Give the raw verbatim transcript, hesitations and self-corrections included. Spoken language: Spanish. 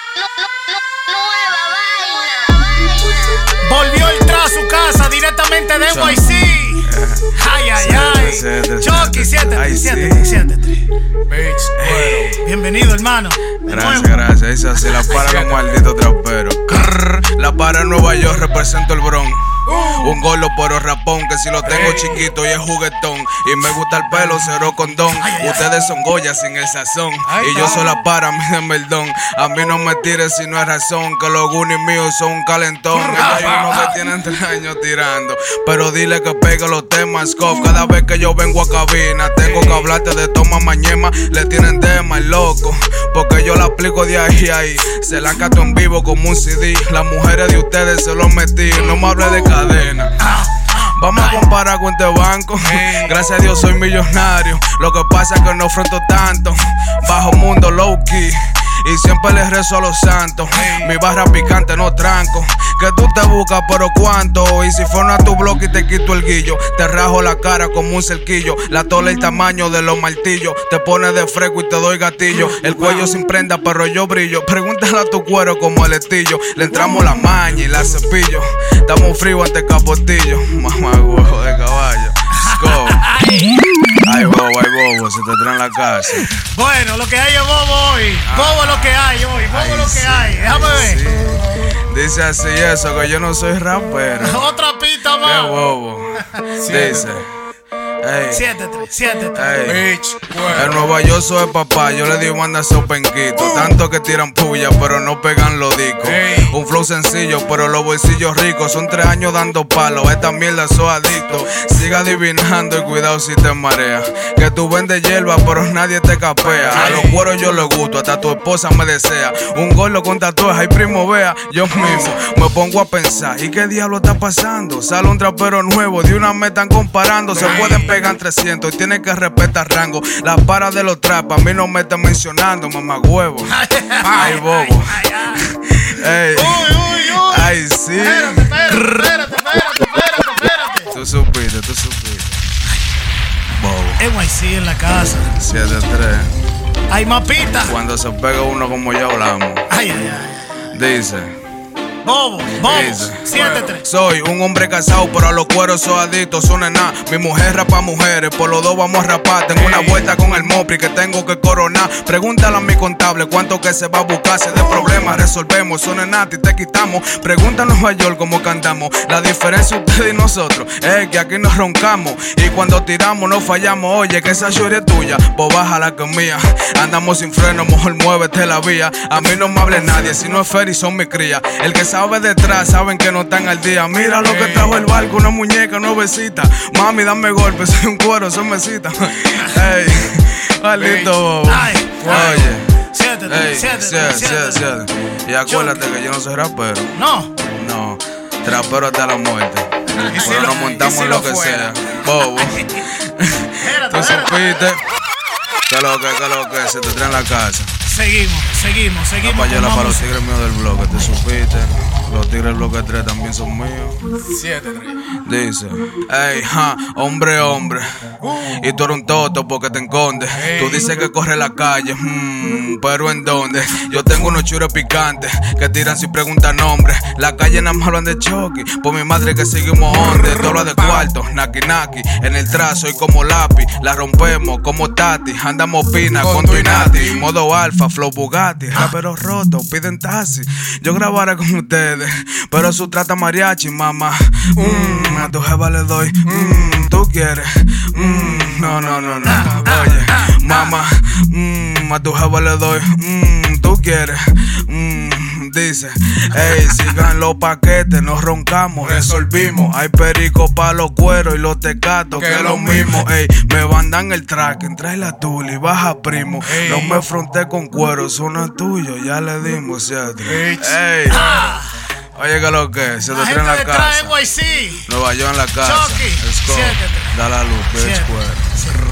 Volvió el tra a su casa directamente de N Y C. Ay, ay, ay. Chucky, siéntate, siéntate, siéntate. Bienvenido, hermano. Gracias, gracias. Esa se la para los malditos traperos. La para en Nueva York, represento el Bronx. Un gordo pero rapón, que si lo tengo chiquito y es juguetón. Y me gusta el pelo, cero condón. Ustedes son Goya sin el sazón. Y yo soy la para, mírenme el don. A mí no me tires si no es razón, que los Goonies míos son un calentón. Hay unos que tienen tres años tirando, pero dile que pegue los temas, cof. Cada vez que yo vengo a cabina, tengo que hablarte de toma mañema. Le tienen tema el loco, porque yo la aplico de ahí a ahí. Se la canto en vivo como un C D. Las mujeres de ustedes se los metí. No me hable de cadena. Vamos a comparar con este banco. Gracias a Dios soy millonario. Lo que pasa es que no afronto tanto. Bajo mundo low key y siempre les rezo a los santos. Mi barra picante no tranco. Que tú te buscas pero cuánto. Y si fuera a tu bloque y te quito el guillo, te rajo la cara como un cerquillo. La tola el tamaño de los martillos. Te pones de fresco y te doy gatillo. El cuello sin prenda pero yo brillo. Pregúntale a tu cuero como el estillo. Le entramos la maña y la cepillo. Estamos fríos ante capotillo. Mamá huevo de caballo. Go. Ay bobo, ay bobo, se te trae en la casa. Bueno, lo que hay es bobo hoy. Bobo lo que hay hoy. Bobo Ay, lo que sí, hay. Déjame ay, ver. sí. Dice así eso, que yo no soy rapero. Otra pista Qué más. bobo. Dice. Ey. Siéntate, siéntate. Ey. En Nueva York soy papá, yo le digo manda esos penquitos. Tanto que tiran puya, pero no pegan los discos. Un flow sencillo, pero los bolsillos ricos. Son tres años dando palos, esta mierda soy adicto. Siga adivinando y cuidado si te marea. Que tú vendes hierba, pero nadie te capea. A los cueros yo les gusto, hasta tu esposa me desea. Un gordo con tatuajes, ay primo vea. Yo mismo me pongo a pensar, ¿y qué diablo está pasando? Sale un trapero nuevo, de una me están comparando. Se pueden pegan trescientos y tienen que respetar rango. La para de los trapas, a mí no me están mencionando, mamá huevo. Ay, bobo. Ey. Uy, uy, uy. Ay, sí. Espérate, espérate, espérate, espérate, espérate, espérate. Tú supiste, tú supiste. Bobo. N Y C en la casa. siete tres. Hay mapita. Cuando se pega uno como ya hablamos. Ay, ay, ay. Dice. Bobo, bobo. Dice. Siéntate. Soy un hombre casado, pero a los cueros soy adicto, son nada. Mi mujer rapa mujeres, por los dos vamos a rapar. Tengo una vuelta con el Mopri que tengo que coronar. Pregúntale a mi contable cuánto que se va a buscar. Si de problemas resolvemos, son nada y te quitamos. Pregunta a Nueva York cómo cantamos. La diferencia ustedes y nosotros es que aquí nos roncamos. Y cuando tiramos no fallamos. Oye, que esa shorty es tuya, vos baja la que es mía. Andamos sin freno, mejor muévete la vía. A mí no me hable nadie, si no es Ferry son mi cría. El que sabe detrás, saben que no están al día. Mira lo que trajo el barco, una muñeca nuevecita. Mami, dame golpe, soy un cuero, soy mesita. Ey, maldito bobo. Oye, Siéntate, ey, siéntate, siéntate, siéntate. siéntate. Y acuérdate que yo no soy rapero. No. No, trapero hasta la muerte. ¿Y si Pero lo- nos y montamos si en lo lo que fuera? sea. Bobo. Espérate, Tú espérate. supiste. Que lo que, que lo que, se te trae en la casa. Seguimos, seguimos, La seguimos. payola con para los más tigres míos del bloque, te supiste. Los tigres del bloque tres también son míos. siete, tres. Dice, ey, ja, hombre, hombre. Y tú eres un toto porque te escondes. Tú dices que corre la calle, hmm, pero ¿en dónde? Yo tengo unos churros picantes que tiran sin preguntar nombre. La calle nada más hablan de Chucky, por mi madre que seguimos onde. Tú hablas de cuarto, naki naki. En el trazo y como lápiz, la rompemos como Tati. Andamos pina con tu Nati. Modo alfa, flow Bugatti. Raperos rotos, piden taxi. Yo grabaré con ustedes, pero su trata mariachi, mamá. Mm, a tu jeva le doy, mm, tú quieres. Mm, no, no, no, no. Oye, mamá, mm, a tu jeva le doy, mm, tú quieres. Mm, dice, ey, sigan los paquetes, nos roncamos, resolvimos. Hay perico pa' los cueros y los tecatos, que es lo mismo. Ey, me mandan el tracking, trae la tuli, baja primo. No me fronté con cuero, eso no es tuyo, ya le dimos, ¿cierto? Ey, oye, que lo que, se te La trae en la gente detrás de casa. N Y C. Nueva York en la casa. Chucky, Let's go. siéntete. Da la luz, bitch, Siéntete. cuero. Siéntete.